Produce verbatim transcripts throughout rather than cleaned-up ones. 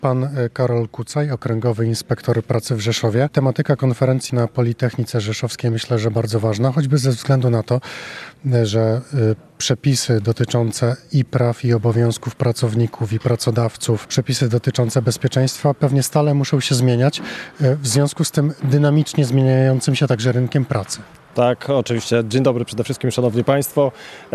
Pan Karol Kucaj, Okręgowy Inspektor Pracy w Rzeszowie. Tematyka konferencji na Politechnice Rzeszowskiej myślę, że bardzo ważna, choćby ze względu na to, że przepisy dotyczące i praw, i obowiązków pracowników, i pracodawców, przepisy dotyczące bezpieczeństwa pewnie stale muszą się zmieniać w związku z tym dynamicznie zmieniającym się także rynkiem pracy. Tak, oczywiście. Dzień dobry przede wszystkim, szanowni państwo.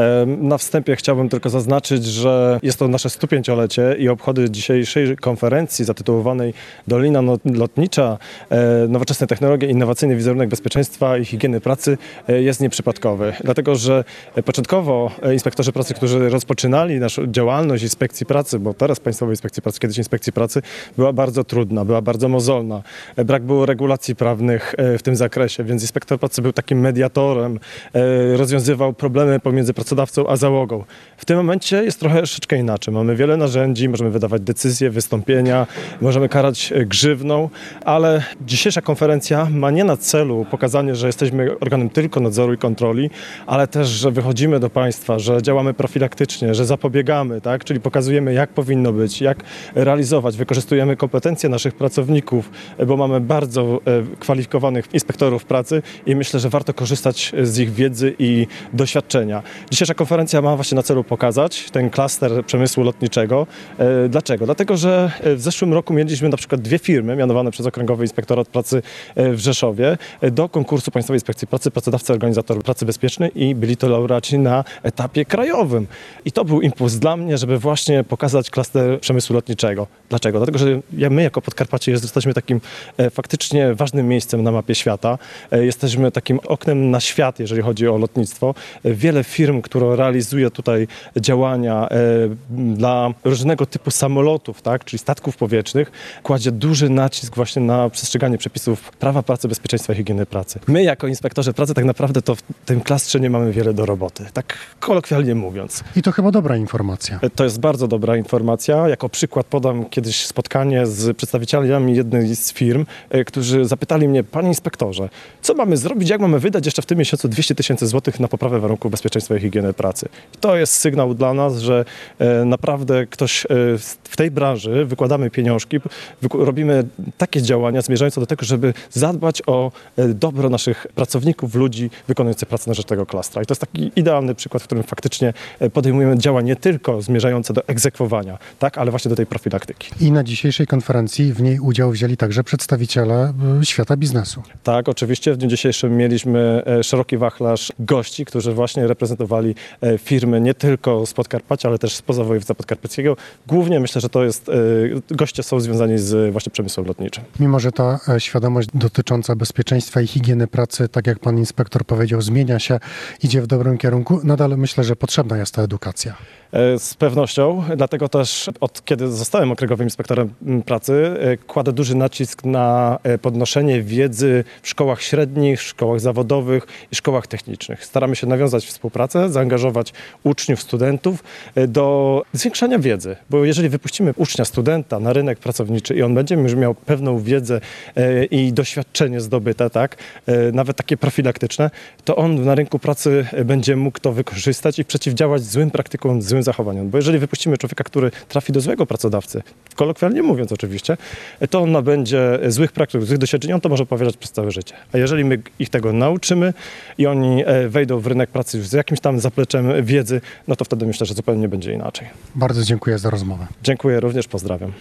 Na wstępie chciałbym tylko zaznaczyć, że jest to nasze stupięciolecie i obchody dzisiejszej konferencji zatytułowanej Dolina Lotnicza, nowoczesne technologie, innowacyjny wizerunek bezpieczeństwa i higieny pracy jest nieprzypadkowy. Dlatego, że początkowo inspektorzy pracy, którzy rozpoczynali naszą działalność inspekcji pracy, bo teraz Państwowej Inspekcji Pracy, kiedyś Inspekcji Pracy, była bardzo trudna, była bardzo mozolna. Brak było regulacji prawnych w tym zakresie, więc inspektor pracy był takim mediatorem, rozwiązywał problemy pomiędzy pracodawcą a załogą. W tym momencie jest trochę troszeczkę inaczej. Mamy wiele narzędzi, możemy wydawać decyzje, wystąpienia, możemy karać grzywną, ale dzisiejsza konferencja ma nie na celu pokazanie, że jesteśmy organem tylko nadzoru i kontroli, ale też, że wychodzimy do państwa, że działamy profilaktycznie, że zapobiegamy, tak? Czyli pokazujemy, jak powinno być, jak realizować, wykorzystujemy kompetencje naszych pracowników, bo mamy bardzo kwalifikowanych inspektorów pracy i myślę, że warto korzystać z ich wiedzy i doświadczenia. Dzisiejsza konferencja ma właśnie na celu pokazać ten klaster przemysłu lotniczego. Dlaczego? Dlatego, że w zeszłym roku mieliśmy na przykład dwie firmy mianowane przez Okręgowy Inspektorat Pracy w Rzeszowie do konkursu Państwowej Inspekcji Pracy Pracodawca Organizator Pracy Bezpiecznej i byli to laureaci na etapie krajowym. I to był impuls dla mnie, żeby właśnie pokazać klaster przemysłu lotniczego. Dlaczego? Dlatego, że my jako Podkarpacie jesteśmy takim faktycznie ważnym miejscem na mapie świata. Jesteśmy takim oknem na świat, jeżeli chodzi o lotnictwo. Wiele firm, które realizuje tutaj działania e, dla różnego typu samolotów, tak, czyli statków powietrznych, kładzie duży nacisk właśnie na przestrzeganie przepisów prawa pracy, bezpieczeństwa i higieny pracy. My jako inspektorzy pracy tak naprawdę to w tym klastrze nie mamy wiele do roboty, tak kolokwialnie mówiąc. I to chyba dobra informacja. To jest bardzo dobra informacja. Jako przykład podam kiedyś spotkanie z przedstawicielami jednej z firm, e, którzy zapytali mnie: panie inspektorze, co mamy zrobić, jak mamy wydać jeszcze w tym miesiącu dwieście tysięcy złotych na poprawę warunków bezpieczeństwa i higieny pracy. I to jest sygnał dla nas, że e, naprawdę ktoś e, w tej branży wykładamy pieniążki, wyk- robimy takie działania zmierzające do tego, żeby zadbać o e, dobro naszych pracowników, ludzi wykonujących pracę na rzecz tego klastra. I to jest taki idealny przykład, w którym faktycznie podejmujemy działania nie tylko zmierzające do egzekwowania, tak, ale właśnie do tej profilaktyki. I na dzisiejszej konferencji w niej udział wzięli także przedstawiciele świata biznesu. Tak, oczywiście w dniu dzisiejszym mieliśmy szeroki wachlarz gości, którzy właśnie reprezentowali firmy nie tylko z Podkarpacia, ale też spoza województwa podkarpackiego. Głównie myślę, że to jest, goście są związani z właśnie przemysłem lotniczym. Mimo że ta świadomość dotycząca bezpieczeństwa i higieny pracy, tak jak pan inspektor powiedział, zmienia się, idzie w dobrym kierunku, nadal myślę, że potrzebna jest ta edukacja. Z pewnością, dlatego też od kiedy zostałem Okręgowym Inspektorem Pracy, kładę duży nacisk na podnoszenie wiedzy w szkołach średnich, szkołach zawodowych i szkołach technicznych. Staramy się nawiązać współpracę, zaangażować uczniów, studentów do zwiększania wiedzy, bo jeżeli wypuścimy ucznia, studenta na rynek pracowniczy i on będzie już miał pewną wiedzę i doświadczenie zdobyte, tak, nawet takie profilaktyczne, to on na rynku pracy będzie mógł to wykorzystać i przeciwdziałać złym praktykom, złym zachowaniom. Bo jeżeli wypuścimy człowieka, który trafi do złego pracodawcy, kolokwialnie mówiąc oczywiście, to on nabędzie złych praktyk, złych doświadczeń, on to może opowiadać przez całe życie. A jeżeli my ich tego nauczymy i oni wejdą w rynek pracy z jakimś tam zapleczem wiedzy, no to wtedy myślę, że zupełnie będzie inaczej. Bardzo dziękuję za rozmowę. Dziękuję również, pozdrawiam.